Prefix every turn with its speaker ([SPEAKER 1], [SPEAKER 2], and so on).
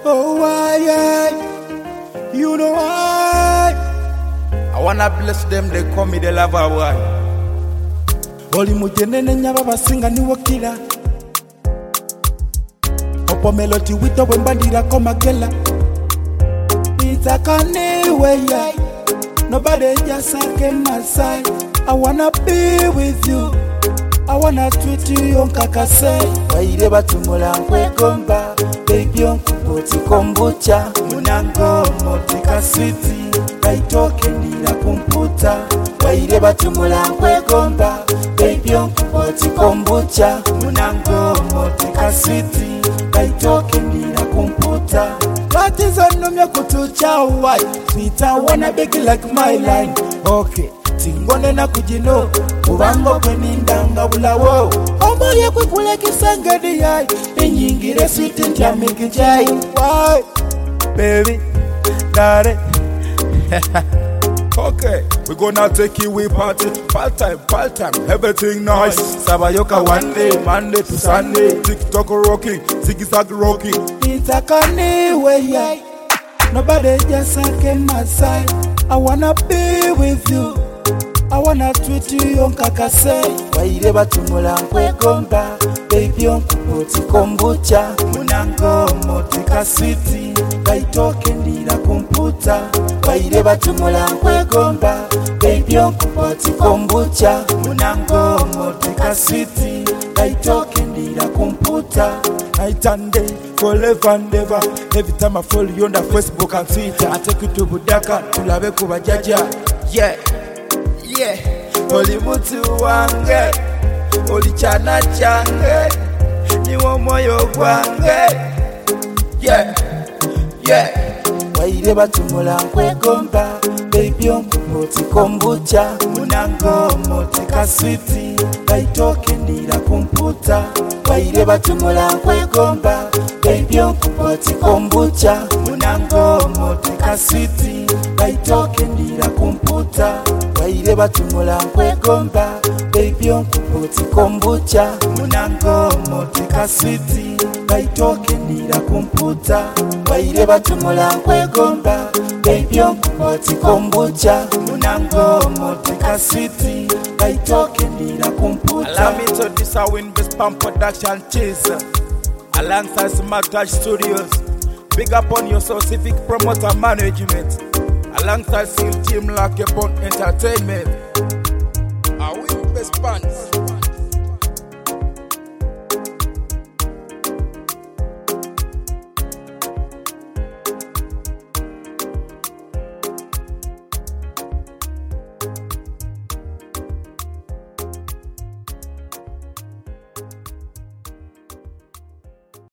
[SPEAKER 1] Oh, why? You know why? I wanna bless them, they call me the lover boy. Oli mujenene nyaba basinga ni wakila. Opo melody wito wembandira komagela. Nitaka niwe ya. Nobody just came my side. I wanna be with you. I wanna treat you on kakase. Waire batumula nkwegomba. Baby on kuboti kombucha. Munango motika city. Kaitoke ndila kumputa. Waire batumula nkwegomba. Baby on kuboti kombucha. Munango motika city. Kaitoke ndila kumputa. What is on numya kutucha why? Sweet I wanna beg like my line. Okay. Tingone na kujino kubango kwenindanga bulawo omoye kwikule kisangedi yai inyingire sweet ntia mikijai why baby dare okay we gonna take you we party part time everything nice sabayoka one day Monday to Sunday TikTok rocking zigzag rocking itakani we yai nobody just came my side I wanna be with you I wanna treat you on kakase. Waire batumula nkwegomba. Baby on kuboti kombucha. Munango motika city. Kaitoke ndila kumputa. Waire batumula nkwegomba. Baby on kuboti kombucha. Munango motika city. Kaitoke ndila kumputa. Night and day, forever and ever. Every time I follow you on the Facebook and Twitter, I take you to Budaka, tulabe kubajaja. Yeah. Yeah, oli mutu wange, oli chana change, niwo moyo gwange. Yeah, yeah. Waire batumula nkwegomba, baby on kuboti kombucha. Munango motika city, kaitoke ndila kumputa. Waire batumula nkwegomba, baby on kuboti kombucha. Munango motika city, kaitoke ndila kumputa. Waire batumula nkwegomba, baby on kuboti kombucha. Munango motika city, kaitoke ndila kumputa. Waire batumula nkwegomba, baby on kuboti kombucha. Munango motika city, kaitoke ndila kumputa. Allow me to this a win best pump production chaser alongside Smart Touch Studios. Big up on your specific promoter management. Alongside SEAL Team Lock Upon Entertainment. I win best pants.